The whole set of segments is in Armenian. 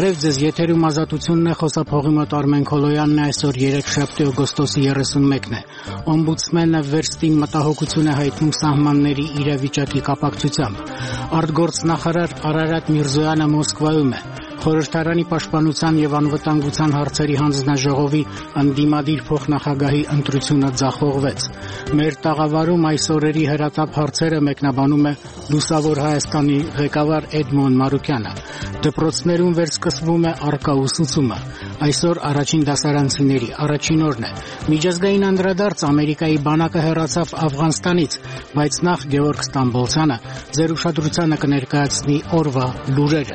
Բարև ձեզ, եթերում ազատությունն է, խոսափողի մոտ Արմեն Քոլոյանն է, այսօր 3 օգոստոսի 31-ն է։ Օմբուդսմենը վերստին մտահոգություն է հայտնում սահմանների իրավիճակի կապակցությամբ։ Արտգործնախարար Արարատ Միրզոյանը Մոսկվայում է։ Խորհրդարանի պաշտպանության եւ անվտանգության հարցերի հանձնաժողովի անդիմադիր փոխնախագահի ընտրությունը ձախողվեց։ Մեր տաղավարում այս օրերի հրատապ հարցերը մեկնաբանում է Լուսավոր Հայաստանի ղեկավար Էդմոն Մարուկյանը։ Դպրոցներում վերսկսվում է առկա ուսուցումը։ Այսօր առաջին դասարանցիների առաջին օրն է։ Միջազգային անդրադարձ Ամերիկայի բանակը հեռացավ Աֆղանստանից, բայց նախ Գևորգ Ստամբոլցյանը ձեր ուշադրությանը կներկայացնի օրվա լուրերը։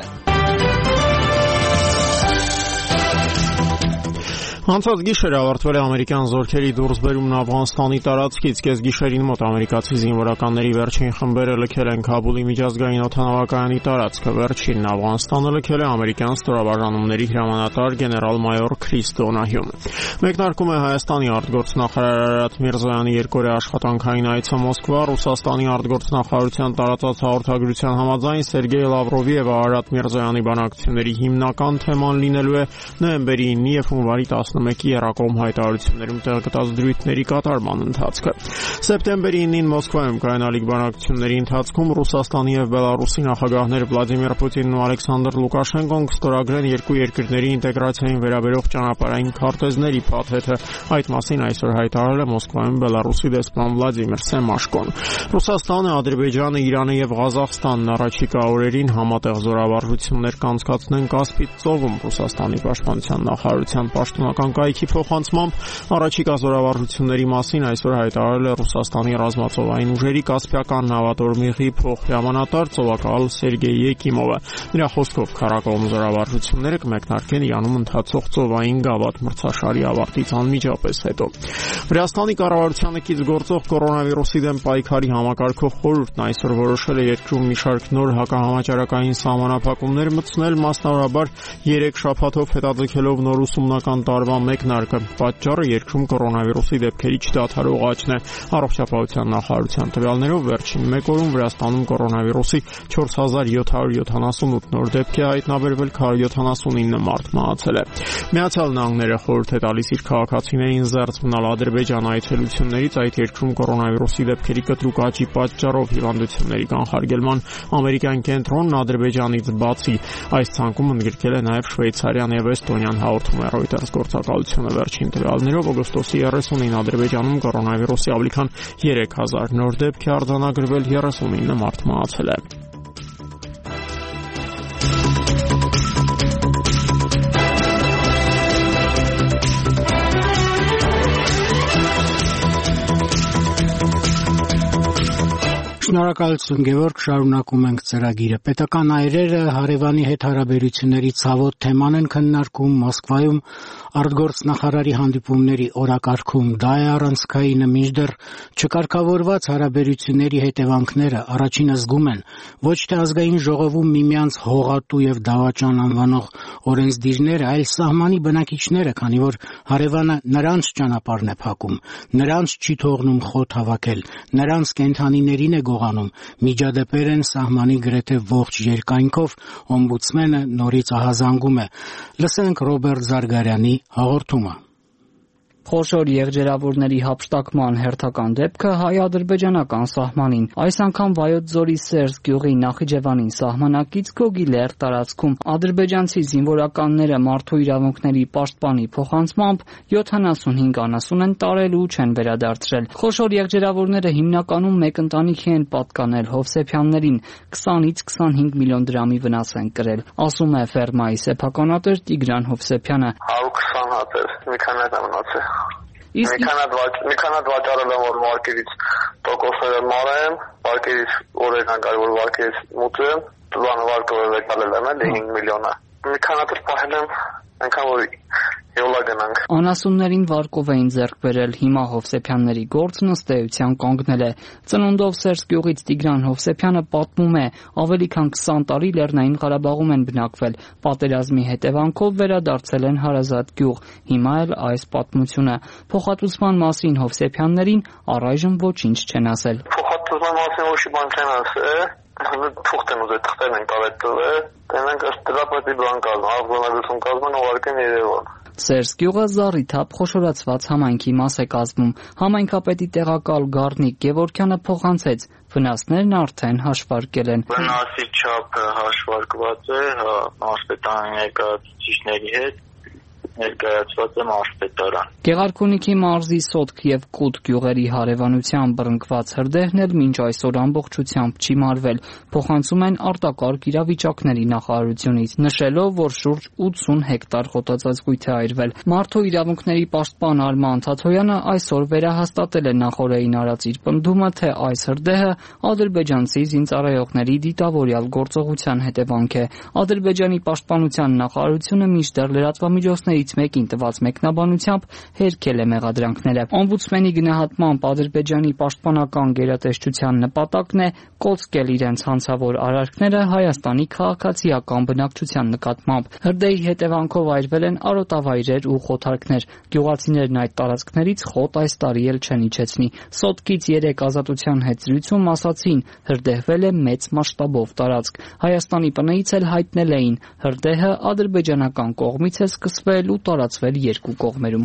Անցած գիշերը ավարտվել է ամերիկյան զորքերի դուրսբերումն Աֆղանստանի տարածքից։ Կեսգիշերին մոտ ամերիկացի զինվորականների վերջին խմբերը լքել են Քաբուլի միջազգային օդանավակայանի տարածքը։ Վերջինն Աֆղանստանը լքել է ամերիկյան ստորաբաժանումների հրամանատար գեներալ-մայոր Քրիս Դոնահյուն։ Մեկնարկում է Հայաստանի արտգործնախարար Արարատ Միրզոյանի երկօրյա աշխատանքային այցը Մոսկվա։ Ռուսաստանի արտգործնախարարության տարածած հաղորդագրության համաձայն Սերգեյ Լավրովի եւ Արարատ Միրզոյանի բանակցությունների հիմնական թեման լինելու է նոյեմբերի 9-ի եւ հունվարի 11-ի Երակոմ հայտարարություններում տեղգտած դրույթների կատարման ընթացքը։ Սեպտեմբերի 9-ին Մոսկվայում կայանալիք բանակցությունների ընթացքում Ռուսաստանի եւ Բելարուսի նախագահներ Վլադիմիր Պուտինն ու Ալեքսանդր Լուկաշենկոն կստորագրեն երկու երկրների ինտեգրացիային վերաբերող ճանապարհային քարտեզների փաթեթը։ Այդ մասին այսօր հայտարարել է Մոսկվայում Բելարուսի դեսպան Վլադիմիր Սեմաշկոն։ Ռուսաստանը, Ադրբեջանը, Իրանը եւ Ղազախստանն առաջիկա օրերին համատեղ զորավարժություններ կանցկացնեն Կասպից ծովում։ Ռուսաստանի պաշտպանության նախարարության պաշտոնական կայքի փոխանցմամբ առաջիկա զորավարժությունների մասին այսօր հայտարարել է Ռուսաստանի ռազմածովային ուժերի Կասպիական նավատորմիղի փոխհրամանատար ծովակալ Սերգեյ Եկիմովը։ Նրա խոսքով քառակողմ զորավարժությունները կմեկնարկեն Իրանում ընթացող ծովային գավաթ մրցաշարի ավարտից անմիջապես հետո։ Վրաստանի կառավարությանը կից գործող կորոնավիրուսի դեմ պայքարի համակարգող խորհուրդն այսօր որոշել է երկրում մի շարք նոր հակահամաճարակային սահմանափակումներ մտցնել, մասնավորաբար 3 շաբաթով հետաձգելով նոր ուսումնական տարվա մեկնարկը։ Պատճառը երկրում կորոնավիրուսի դեպքերի չդադարող աճն է։ Առողջապահության նախարարության տվյալներով վերջին 1 օրում Վրաստանում կորոնավիրուսի 4778 նոր դեպք է հայտնաբերվել, 179 մարդ մահացել է։ Միացյալ Նահանգները խորհուրդ է տալիս իր քաղաքացիներին զերծ մնալ Ադրբեջան այցելություններից, այդ երկրում կորոնավիրուսի դեպքերի կտրուկ աճի պատճառով հիվանդությունների կանխարգելման ամերիկյան կենտրոնն Ադրբեջանից բացի այս ցանկում ընդգրկել է նաև Շվեյցարիան եւ Էստոնիան, հաղորդում է Reuters գործակալությունը։ Վերջին տվյալներով օգոստոսի 30-ին Ադրբեջանում կորոնավիրուսի ավելի քան 3000 նոր դեպք է արձանագրվել, 39 մարդ մահացել է։ Շնորհակալություն Գևորգ, շարունակում ենք ծրագիրը։ Պետական այրերը հարևանի հետ հարաբերությունների ցավոտ թեման են քննարկում Մոսկվայում արտգործնախարարի հանդիպումների օրակարգում։ Դա է առանցքայինը, մինչդեռ չկարգավորված հարաբերությունների հետևանքները առաջինը զգում են ոչ թե ազգային ժողովում միմյանց հողատու եւ դավաճան անվանող օրենսդիրները, այլ սահմանի բնակիչները, քանի որ հարևանը նրանց ճանապարհն է փակում, նրանց չի թողնում խոտ հավաքել, նրանց կենդանիներին է գողանում, միջադեպեր են սահմանի գրեթե ողջ երկայնքով, օմբուդսմենը նորից ահազանգում է։ Լսենք Ռոբերտ Զարգարյանի հաղորդումը։ Խոշոր եղջերավորների հափշտակման հերթական դեպքը հայ-ադրբեջանական սահմանին։ Այս անգամ Վայոց ձորի Սերժ գյուղի Նախիջևանին սահմանակից Գոգիլեր տարածքում ադրբեջանցի զինվորականները մարդու իրավունքների պաշտպանի փոխանցմամբ 75 անասուն են տարել ու չեն վերադարձրել։ Խոշոր եղջերավորները հիմնականում մեկ ընտանիքի են պատկանել Հովսեփյաններին, 20-ից 25 միլիոն դրամի վնաս են կրել, ասում է ֆերմայի սեփականատեր Տիգրան Հովսեփյանը։ 120 հատ էր, մի քանի հատ մնացել։ Մի քանի հատ վաճառել եմ, որ վարկերից տոկոսները մարեմ, վարկերից օրենքան կար, որ վարկերից մուծեմ, տվանը վարկը վեկալել եմ, 5 միլիոնը։ Մի քանի հատ պահել եմ, այնքան որ յոլա գնանք։ Անասուններին վարկով էին ձեռք բերել, հիմա Հովսեփյանների գործն ըստ էության կանգնել է։ Ծնունդով Սերժ գյուղից Տիգրան Հովսեփյանը պատմում է, ավելի քան 20 տարի Լեռնային Ղարաբաղում են բնակվել, պատերազմի հետևանքով վերադարձել են հարազատ գյուղ, հիմա էլ այս պատմությունը։ Փոխհատուցման մասին Հովսեփյաններին առայժմ ոչինչ չեն ասել։ Փոխհատուցման մասին ոչ մի բան չեն ասել, թուղթ են ուզել, թղթերն են կարել տվել, դեն Մենք ըստ դրապետի բան կազմում, աղբոնագրություն կազմում ուղարկեն Երևան։ Սերժ գյուղը զառիթափ խոշորացված համայնքի մաս է կազմում։ Համայնքապետի տեղակալ Գառնիկ Գևորգյանը փոխանցեց, վնասներն արդեն հաշվարկել են։ Վնասի չափը հաշվարկված է, մարզպետարանի ներկայացուցիչների հետ ներկայացված է մարզպետարան։ Գեղարքունիքի մարզի Սոտք եւ Կուտ գյուղերի հարևանության բռնկված հրդեհն էլ մինչ այսօր ամբողջությամբ չի մարվել, փոխանցում են արտակարգ իրավիճակների նախարարությունից, նշելով, որ շուրջ 80 հեկտար խոտածածկույթ է այրվել։ Մարդու իրավունքների պաշտպան Արման Թաթոյանը այսօր վերահաստատել է նախորդին արած իր պնդումը, թե այս հրդեհը ադրբեջանցի զինծառայողների դիտավորյալ գործողության հետևանք է։ Ադրբեջանի պաշտպանության նախարարությունը մինչդեռ լրատվամիջոցների մեկին տված մեկնաբանությամբ հերքել է մեղադրանքները։ Օմբուդսմենի գնահատմամբ Ադրբեջանի պաշտպանական գերատեսչության նպատակն է կոծկել իրենց հանցավոր արարքները Հայաստանի քաղաքացիական բնակչության նկատմամբ։ Հրդեհի հետևանքով այրվել են արոտավայրեր ու խոթարքներ։ Գյուղացիներն այդ տարածքներից խոտ այս տարի էլ չեն իջեցնի։ Սոտկից 3 ազատության հետ զրույցում ասացին, հրդեհվել է մեծ մասշտաբով տարածք։ Հայաստանի ՊՆ-ից էլ հայտնել էին, հրդեհը ադրբեջանական կողմից է սկսվել ու տարածվել երկու կողմերում։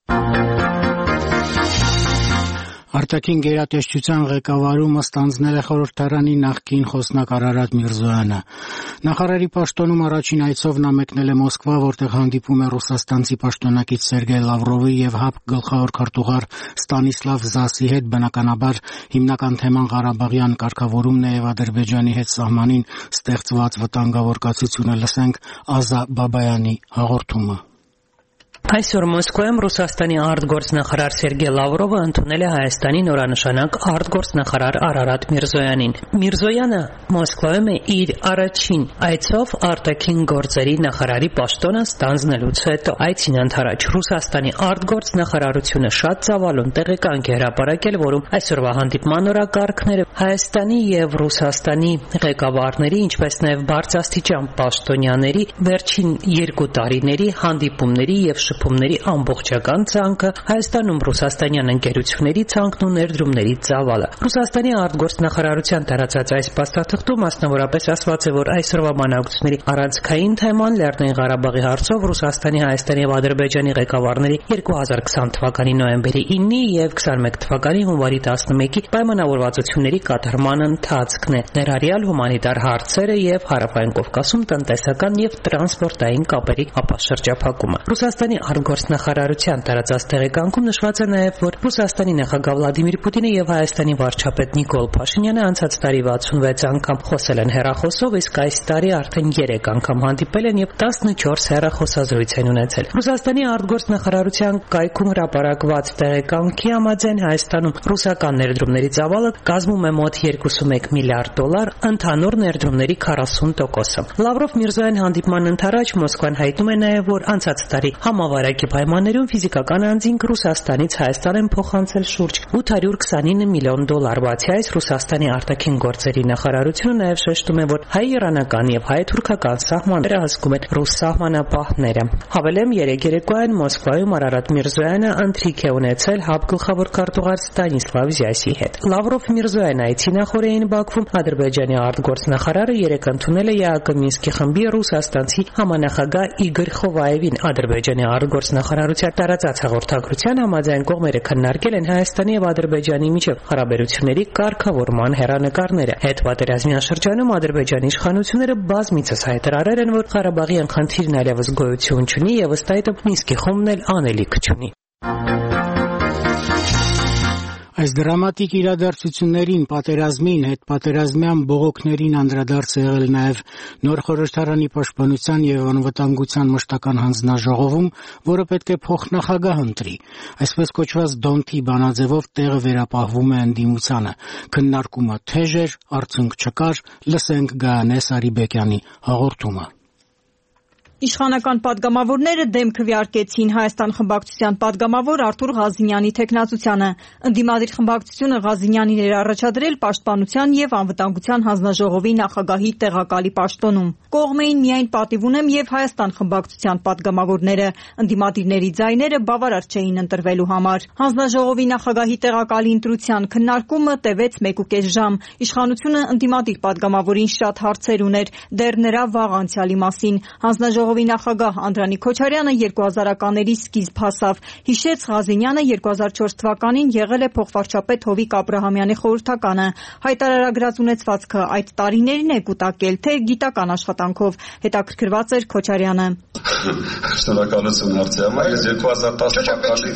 Արտաքին գերատեսչության ղեկավարումը ստանձնել է խորհրդարանի նախկին խոսնակ Արարատ Միրզոյանը։ Նախարարի պաշտոնում առաջին այցով նա մեկնել է Մոսկվա, որտեղ հանդիպում է ռուսաստանցի պաշտոնակից Սերգեյ Լավրովի եւ ՀԱՊԿ գլխավոր քարտուղար Ստանիսլավ Զասի հետ, բնականաբար հիմնական թեման Ղարաբաղյան կարգավորումն է եւ Ադրբեջանի հետ սահմանին ստեղծված վտանգավոր կացությունը։ Լսենք Ազա Բաբայանի հաղորդումը։ Այսօր Մոսկվայում Ռուսաստանի արտգործնախարար Սերգեյ Լավրովը ընդունել է Հայաստանի նորանշանակ արտգործնախարար Արարատ Միրզոյանին։ Միրզոյանը Մոսկվայում է իր առաջին այցով արտաքին գործերի նախարարի պաշտոնը ստանձնելուց հետո։ Այցին ընդառաջ Ռուսաստանի արտգործնախարարությունը շատ ծավալուն տեղեկանք է հրապարակել, որում այսօրվա հանդիպման օրակարգները Հայաստանի եւ Ռուսաստանի ղեկավարների, ինչպես նաեւ բարձրաստիճան պաշտոնյաների վերջին 2 տարիների հանդիպումների եւ շփումների ամբողջական ցանկը, Հայաստանում ռուսաստանյան ընկերությունների ցանկն ու ներդրումների ծավալը։ Ռուսաստանի արտգործնախարարության տարածած այս փաստաթղթում մասնավորապես ասված է, որ այսօրվա բանակցությունների առանցքային թեման Լեռնային Ղարաբաղի հարցով Ռուսաստանի, Հայաստանի եւ Ադրբեջանի ղեկավարների 2020 թվականի նոյեմբերի 9-ի եւ 21 թվականի հունվարի 11-ի պայմանավորվածությունների կատարման ընթացքն է, ներառյալ հումանիտար հարցերը եւ Հարավային Կովկասում տնտեսական եւ տրանսպորտային կապերի ապաշրջափակումը։ Ռուսաստանի արտգործնախարարության տարածած տեղեկանքում նշված է նաև, որ Ռուսաստանի նախագահ Վլադիմիր Պուտինը եւ Հայաստանի վարչապետ Նիկոլ Փաշինյանը անցած տարի 66 անգամ խոսել են հեռախոսով, իսկ այս տարի արդեն 3 անգամ հանդիպել են եւ 14 հեռախոսազրույց են ունեցել։ Ռուսաստանի արտգործնախարարության կայքում հրապարակված տեղեկանքի համաձայն Հայաստանում ռուսական ներդրումների ծավալը կազմում է մոտ $21 միլիարդ, ընդհանուր ներդրումների 40%-ը։ Լավրով Միրզոյան հանդիպման ընթരാճ Մոսկվան հայտնում է նաև, որ անցած տարի համավարակի պայմաններում ֆիզիկական անձինք Ռուսաստանից Հայաստան են փոխանցել շուրջ $829 միլիոն։ Բացի այս, Ռուսաստանի արտաքին գործերի նախարարությունը նաև շեշտում է, որ հայ-իրանական եւ հայ-թուրքական սահմանները հսկում են ռուս սահմանապահները։ Հավելեմ, երեկոյան Մոսկվայում Արարատ Միրզոյանը ընթրիք է ունեցել ՀԱՊԿ գլխավոր քարտուղար Ստանիսլավ Զյասի հետ։ Լավրով Միրզոյան այցի նախորդին Բաքվում Ադրբեջանի արտգործնախարարը երեկ ընդունել է ԵԱԿ Մինսկի խմբի ռուսաստանցի համանախագահ Իգոր Խովայևին։ Ադրբեջանի արտգործնախարարության տարածած հաղորդագրության համաձայն կողմերը քննարկել են Հայաստանի եւ Ադրբեջանի միջև հարաբերությունների կարգավորման հեռանկարները։ Հետպատերազմյան շրջանում Ադրբեջանի իշխանությունները բազմիցս հայտարարել են, որ Ղարաբաղյան խնդիրն այլևս գոյություն չունի եւ ըստ այդմ Մինսկի խումբն էլ անելիք չունի։ Այս դրամատիկ իրադարձություններին, պատերազմին, հետպատերազմյան բողոքներին անդրադարձ է եղել նաև նոր խորհրդարանի պաշտպանության եւ անվտանգության մշտական հանձնաժողովում, որը պետք է փոխնախագահ ընտրի։ Այսպես կոչված Դոնթի բանաձևով տեղը վերապահվում է ընդդիմությանը։ Քննարկումը թեժ էր, արդյունք չկար, լսենք Գայանե Սարիբեկյանի հաղորդումը։ Իշխանական պատգամավորները դեմ քվեարկեցին Հայաստան խմբակցության պատգամավոր Արթուր Ղազինյանի թեկնածությանը։ Ընդդիմադիր խմբակցությունը Ղազինյանին էր առաջադրել Պաշտպանության և անվտանգության հանձնաժողովի նախագահի տեղակալի պաշտոնում։ Կողմ էին միայն պատիվ ունեմ և Հայաստան խմբակցության պատգամավորները, ընդդիմադիրների ձայները բավարար չէին ընտրվելու համար։ Հանձնաժողովի նախագահի տեղակալի ընտրության քննարկումը տևեց 1.5 ժամ։ Իշխանությունը ընդդիմադիր պատգամավորին շատ հարցեր ուներ, դեռ նրա վաղ անցյալի մասին։ Հանձնաժողովի նախագահ Անդրանիկ Քոչարյանը 2000-ականների սկիզբ հասավ, հիշեց Ղազինյանը 2004 թվականին եղել է փոխվարչապետ Հովիկ Աբրահամյանի խորհրդականը, հայտարարագրած ունեցվածքը այդ տարիներին է կուտակել, թե գիտական աշխատանքով, հետաքրքրված էր Քոչարյանը։ Շնորհակալություն հարցի համար, ես 2010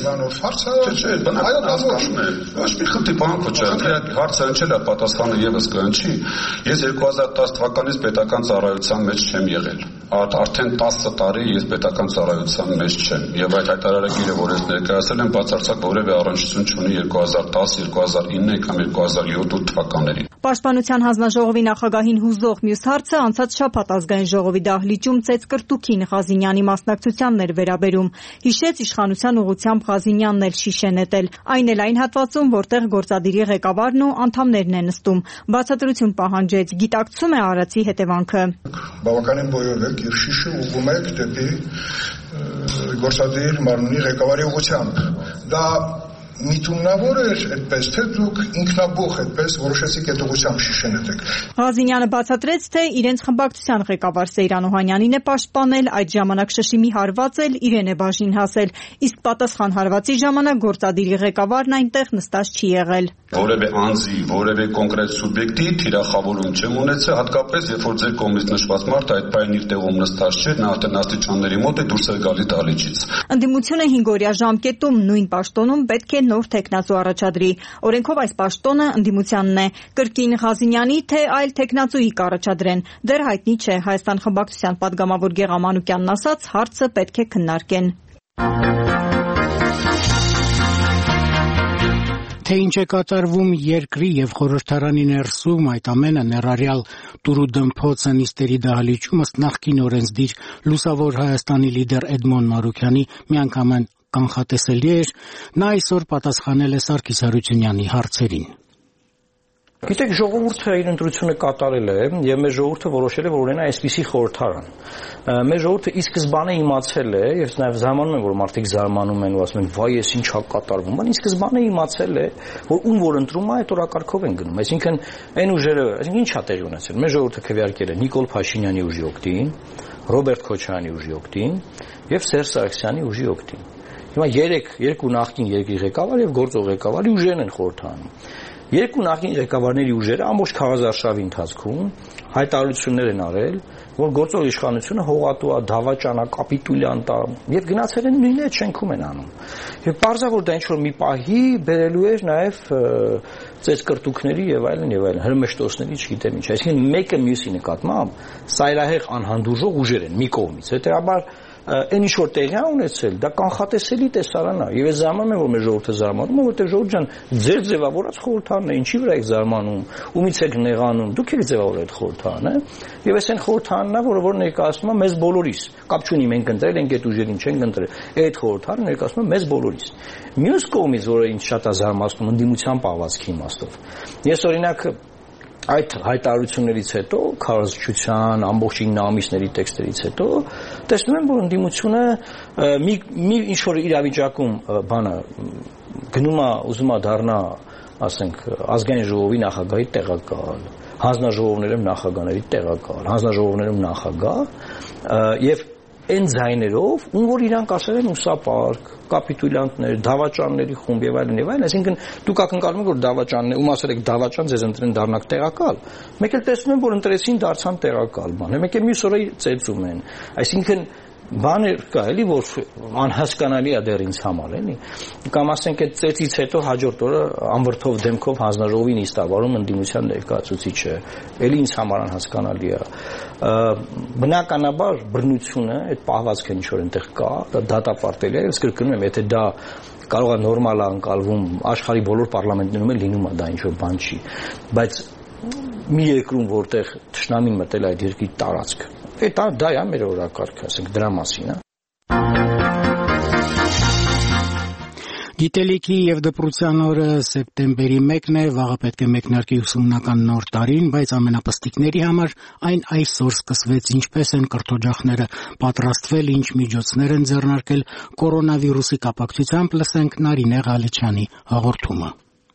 թվականից պետական ծառայության մեջ չեմ եղել։ Արդեն 10 տարի ես պետական ծառայության մեջ չեմ եւ այդ հայտարարագիրը, որ ես ներկայացրել եմ, բացարձակ որևէ առնչություն չունի 2010, 2009 կամ 2007 թվականներին։ Պաշտպանության հանձնաժողովի նախագահին հուզող մյուս հարցը անցած շաբաթ ազգային ժողովի դահլիճում ծեծկրտուքին Ղազինյանի մասնակցությանն էր վերաբերում։ Հիշեց իշխանության ուղղությամբ Ղազինյանն էլ շիշ է նետել, այն էլ այն հատվածում, որտեղ գործադիրի ղեկավարն ու անդամներն են նստում։ Բացատրություն պահանջեց, գիտակցում է արածի հետևանքը։ Բավականին բոյով և շիշը ուղղում եք դեպի գործադիր մարմնի ղեկավարի ուղղությամբ։ Դա միտումնավոր էր այդպես, թե դուք ինքնաբուխ այդպես որոշեցիք այդ ուղղությամբ շիշը նետեք։ Ղազինյանը բացատրեց, թե իրենց խմբակցության ղեկավար Սեյրան Օհանյանին է պաշտպանել, այդ ժամանակ շշի մի հարված էլ իրեն է բաժին հասել, իսկ պատասխան հարվածի ժամանակ գործադիրի ղեկավարն այնտեղ նստած չի եղել։ Որևէ անձի, որևէ կոնկրետ սուբյեկտի թիրախավորում չեմ ունեցել, հատկապես երբ որ ձեր կողմից նշված մարդը այդ պահին իր տեղում նստած չէր, նա արդեն աստիճանների մոտ է դուրս էր գալի դահլիճից։ Ընդդիմությունը 5-օրյա ժամկետում նույն պաշտոնում պետք է նոր թեկնածու առաջադրի։ Օրենքով այս պաշտոնը ընդդիմությանն է։ Կրկին Ղազինյանի, թե այլ թեկնածուի կառաջադրեն։ Դեռ հայտնի չէ, Հայաստան խմբակցության պատգամավոր Գեգամ Մանուկյանն ասաց, հարցը պետք է քննարկեն։ Թե ինչ է կատարվում երկրի եւ խորհրդարանի ներսում, այդ ամենը ներառյալ տուրուդմփոցը նիստերի դահլիճում ըստ նախկին օրենսդիր Լուսավոր Հայաստանի լիդեր Էդմոն Մարուկյանի միանգամայն կանխատեսելի էր, նա այսօր պատասխանել է Սարգիս Հարությունյանի հարցերին։ Գիտեք, ժողովուրդը իր ընտրությունը կատարել է եւ մեր ժողովուրդը որոշել է, որ ունենա այսպիսի խորհրդարան։ Մեր ժողովուրդը ի սկզբանե իմացել է, եւ նաեւ զարմանում եմ, որ մարդիկ զարմանում են ու ասում են՝ «Վայ, ես ինչ է կատարվում»։ Բայց ի սկզբանե իմացել է, որ ում որ ընտրում է, այդ օրակարգով են գնում։ Այսինքն այն ուժերը, այսինքն ինչ է տեղի ունեցել։ Մեր ժողովուրդը քվեարկել է Նիկոլ Փաշինյանի ուժի օգտին, Ռոբերտ Քոչարյանի ուժի օգտին եւ Սերժ Սարգսյանի ուժի օգտին։ Հիմա երկու նախկին երկրի ղեկավար եւ գործող ղեկավարի ուժերն են խորհրդանում։ Երկու նախկին ղեկավարների ուժերը ամբողջ քաղաքաշարժի ընթացքում հայտարարություններ են արել, որ գործող իշխանությունը հողատու է, դավաճան է, կապիտուլյանտ է, եւ գնացել են նույնն այդ շենքում են անում։ Եվ պարզա որ դա ինչ որ մի պահի բերելու էր նաեւ ծեծկրտուքների եւ այլն, հրմշտոցների, չգիտեմ ինչ։ Այսինքն մեկը մյուսի նկատմամբ սայրահեղ անհանդուրժող ուժեր են մի կողմից։ Հետեւաբար այն ինչ որ տեղի ունեցել, դա կանխատեսելի տեսարան է։ Եվ ես զարմանում եմ, որ մեր ժողովուրդը զարմանում է, որտեղ ժողովուրդ ջան, ձեր ձևավորած խորհրդարն է, ինչի վրա եք զարմանում, ումից եք նեղանում, դուք եք ձևավորել այդ խորհրդարանը, եւ այս այն խորհրդարանն է, որ ներկայացնում է մեզ բոլորիս։ Կապ չունի մենք ընտրել ենք այդ ուժերին, չենք ընտրել։ Այդ խորհրդարանը ներկայացնում է մեզ բոլորիս։ Մյուս կողմից, որը ինձ շատ է զարմացնում ընդդիմության պահվածքի իմաստով։ Ես օրինակ այդ հայտարարություններից հետո, քարոզչության, ամբողջ 9 ամիսների տեքստերից հետո, տեսնում եմ, որ ընդդիմությունը մի ինչ-որ իրավիճակում բանը գնում է, ուզում է դառնա, ասենք, ազգային ժողովի նախագահի տեղակալ, հանձնաժողովներում նախագահների տեղակալ, հանձնաժողովներում նախագահ, եւ այն ձայներով, ում որ իրանք ասել են ուսապարկ, կապիտուլյանտներ, դավաճանների խումբ եւ այլն, այսինքն դուք ակնկալում եք որ դավաճաններ, ում ասել եք դավաճան, ձեզ ընտրեն դառնաք տեղակալ, մեկ էլ տեսնում են որ ընտրեցին դարձան տեղակալ, բան, մեկ էլ մյուս օրը ծեծում են, այսինքն բաներ կա էլի որ անհասկանալի է դեռ ինձ համար էլի կամ ասենք այդ ծեծից հետո հաջորդ օրը անվրդով դեմքով հանձնաժողովի նիստավարում ընդդիմության ներկայացուցիչը էլի ինձ համար անհասկանալի է բնականաբար բռնությունը այդ պահվածքը ինչ որ այնտեղ կա դա դատապարտելի է ես կրկնում եմ եթե դա կարող է նորմալ անցալվում աշխարհի բոլոր պարլամենտներում էլ լինում է դա ինչ որ բան չի բայց մի երկրում որտեղ թշնամին մտել այդ երկրի տարածք Դա է մեր օրակարգը, ասենք դրա մասին է։ Գիտելիքի եւ դպրոցյան օրը սեպտեմբերի 1-ն է, վաղը պետք է մեկնարկի ուսումնական նոր տարին, բայց ամենապստիկների համար այն այսօր սկսվեց, ինչպես են կրթօջախները պատրաստվել, ինչ միջոցներ են ձեռնարկել կորոնավիրուսի կապակցությամբ, լսենք Նարինե Ղալիչյանի հաղորդումը։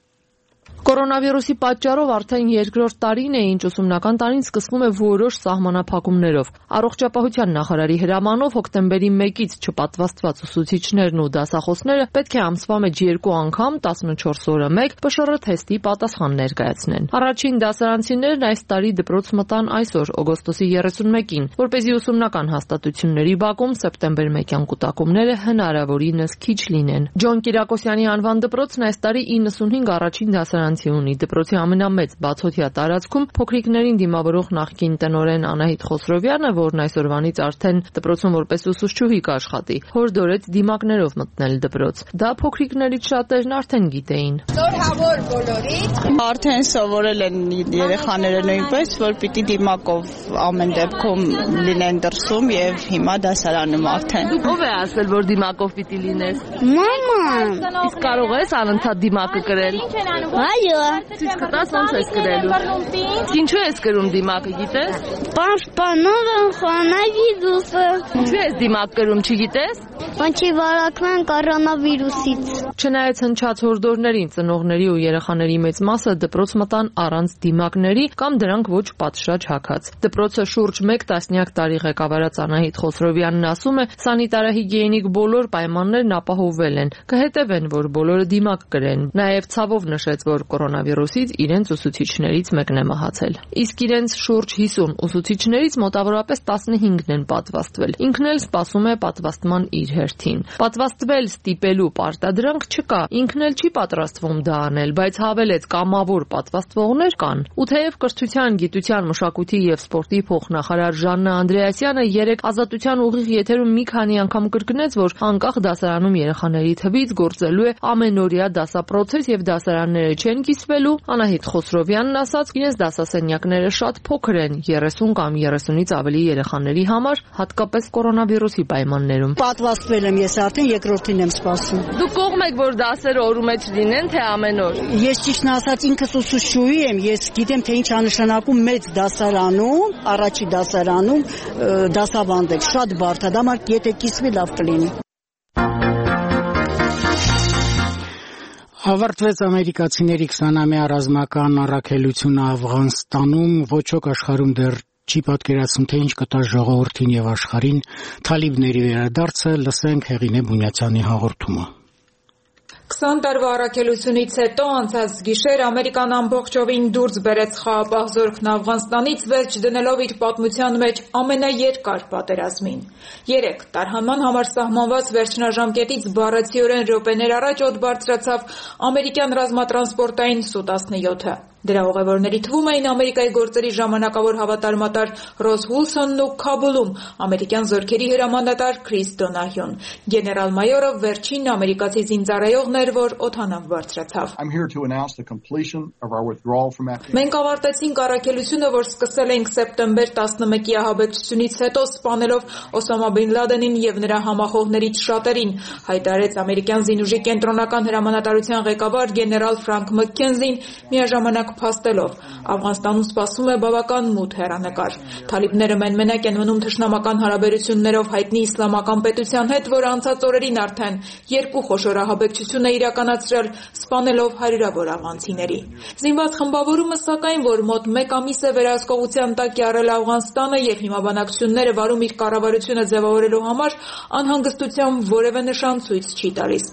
Կորոնավիրուսի պատճառով արդեն երկրորդ տարին է, ինչ ուսումնական տարին սկսվում է որոշ սահմանափակումներով։ Առողջապահության նախարարի հրամանով հոկտեմբերի 1-ից չպատվաստված ուսուցիչներն ու դասախոսները պետք է ամսվա մեջ 2 անգամ 14 օրը մեկ ՊՇՌ թեստի պատասխան ներկայացնեն։ Առաջին դասարանցիներն այս տարի դպրոց մտան այսօր, օգոստոսի 31-ին, որպեսզի ուսումնական հաստատությունների բակում սեպտեմբեր 1-յան կուտակումները հնարավորինս քիչ լինեն։ Ջոն Կիրակոսյանի անվան դպրոցն այս տարի 95 առաջին դասարան ունի դպրոցի ամենամեծ բացօթյա տարածքում փոքրիկներին դիմավորող նախկին տնօրեն Անահիտ Խոսրովյանը, որն այսօրվանից արդեն դպրոցում որպես ուսուցչուհի կաշխատի, հորդորեց դիմակներով մտնել դպրոց։ Դա փոքրիկներից շատերն արդեն գիտեին։ Զորհավոր բոլորից արդեն սովորել են երեխաները նույնպես, որ պիտի դիմակով ամեն դեպքում լինեն դրսում եւ հիմա դասարանում արդեն։ Ո՞վ է ասել, որ դիմակով պիտի լինես։ Մաման։ Իսկ կարող ես անընդհատ դիմակը կրել։ Այո։ Ցույց կտաս ոնց ես գրելու։ Ինչու ես գրում դիմակը, գիտես։ Պաշտպանող են կորոնավիրուսը։ Ինչու ես դիմակ գրում, չգիտես։ Ոնց վարակվեն կորոնավիրուսից։ Չնայած հնչած հորդորներին, ծնողների ու երեխաների մեծ մասը դպրոց մտան առանց դիմակների կամ դրանք ոչ պատշաճ հագած։ Դպրոցը շուրջ 1 տասնյակ տարի ղեկավարած Անահիտ Խոսրովյանն ասում է, սանիտարահիգիենիկ բոլոր պայմաններն ապահովվել են, կհետևեն, որ բոլորը դիմակ կրեն։ Նաև ցավով նշեց, որ կորոնավիրուսից իրենց ուսուցիչներից մեկն է մահացել։ Իսկ իրենց շուրջ 50 ուսուցիչներից մոտավորապես 15-ն են պատվաստվել։ Ինքն էլ սպասում է պատվաստման իր հերթին։ Պատվաստվել ստիպելու պարտադրանք չկա, ինքն էլ չի պատրաստվում դա անել, բայց հավելեց կամավոր պատվաստվողներ կան։ Ու թեև կրթության, գիտության, մշակույթի եւ սպորտի փոխնախարար Ժաննա Անդրեասյանը երեք Ազատության ուղիղ եթերում մի քանի անգամ կրկնեց, որ անկախ դասարանում երեխաների թվից գործելու է ամենօրյա դասապրոցես եւ դասարանները չեն կիսվելու, Անահիտ Խոսրովյանն ասաց, իրենց դասասենյակները շատ փոքր են 30 կամ 30-ից ավելի երեխաների համար, հատկապես կորոնավիրուսի պայմաններում։ Պատվաստվել եմ ես արդեն երկրորդին եմ սպասում։ Դուք կողմ եք, որ դասերը օրու մեջ լինեն, թե ամեն օր։ Ես ճիշտն ասած ինքս ուսուցչուհի եմ, ես գիտեմ թե ինչ անշանակում մեծ դասարանում, առաջի դասարանում դասավանդել, շատ բարդ է, դա մարդ եթե կիսվի լավ կլինի։ Ավարտվեց ամերիկացիների 20-ամյա ռազմական առաքելությունը Աֆղանստանում, ոչ ոք աշխարհում դեռ չի պատկերացնում, թե ինչ կտա ժողովրդին եւ աշխարհին թալիբների վերադարձը, լսենք Հեղինե Բունյացյանի հաղորդումը։ 20 տարվա առաքելությունից հետո անցած գիշեր Ամերիկան ամբողջովին դուրս բերեց խաղապահ զորքն Աֆղանստանից, վերջ դնելով իր պատմության մեջ ամենաերկար պատերազմին։ 3 տարհանման համար սահմանված վերջնաժամկետից բառացիորեն րոպեներ առաջ օդ բարձրացավ ամերիկյան ռազմատրանսպորտային Սու-17-ը։ Դրա ուղևորների թվում էին Ամերիկայի գործերի ժամանակավոր հավատարմատար Ռոզ Ուիլսոնն ու Քաբուլում ամերիկյան զորքերի հրամանատար Քրիս Դոնահյուն։ Գեներալ-մայորը վերջին ամերիկացի զինծառայողն էր, որ օդանավ բարձրացավ։ Մենք ավարտեցինք առաքելությունը, որ սկսել էինք սեպտեմբեր 11-ի ահաբեկչությունից հետո, սպանելով Օսամա բին Լադենին եւ նրա համախոհներից շատերին, հայտարարեց ամերիկյան զինուժի կենտրոնական հրամանատարության ղեկավար գեներալ Ֆրանկ Մաքքենզին միաժամանակ փաստելով։ Աֆղանստանում սպասում է բավական մութ հեռանկար։ Թալիբները մենմենակ են մնում թշնամական հարաբերություններով հայտնի իսլամական պետության հետ, որ անցած օրերին արդեն 2 խոշոր ահաբեկչություն է իրականացրել, սպանելով հարյուրավոր աֆղանցիների։ Զինված խմբավորումը, սակայն, որ մոտ 1 ամիս է վերահսկողության տակ է առել Աֆղանստանը եւ հիմա բանակցությունները վարում իր կառավարությունը ձևավորելու համար, անհանգստության որևէ նշան ցույց չի տալիս։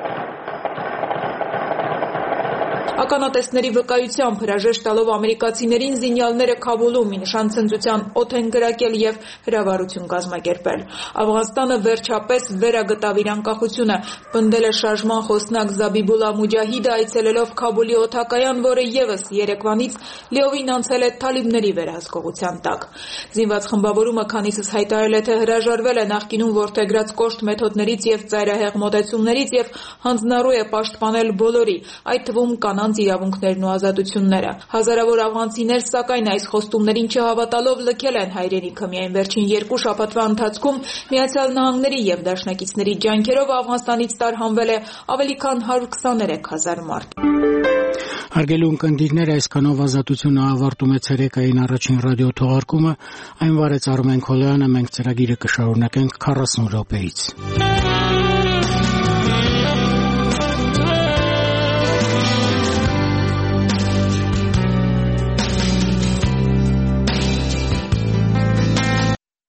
Ականատեսների վկայությամբ հրաժեշտ տալով ամերիկացիներին զինյալները Քաբուլում մի նշան ցնծության օդ են կրակել եւ հրավառություն կազմակերպել։ Աֆղանստանը վերջապես վերագտավ իր անկախությունը, պնդել է շարժման խոսնակ Զաբիբուլա Մուջահիդը, այցելելով Քաբուլի օդակայան, որը եւս Երևանից լիովին անցել է թալիբների վերահսկողության տակ։ Զինված խմբավորումը քանիսս հայտարարել է, թե հրաժարվել է նախկինում որդեգրած կոշտ մեթոդներից եւ ծայրահեղ մոտեցումներից եւ հանձնառու է պաշտպանել բոլորի, այդ թվում կանանց իրավունքներն ու ազատությունները։ Հազարավոր աֆղանցիներ, սակայն, այս խոստումներին չհավատալով լքել են հայրենիքը։ Միայն վերջին 2 շաբաթվա ընթացքում Միացյալ Նահանգների եւ դաշնակիցների ջանքերով Աֆղանստանից տարհանվել է ավելի քան 123,000 մարդ։ Հարգելի ունկնդիրներ, այսքանով ազատությունը ավարտում է ցերեկային առաջին ռադիո թողարկումը, այն վարեց Արմեն Քոլոյանը, մենք ծրագիրը կշարունակենք 40 րոպեից։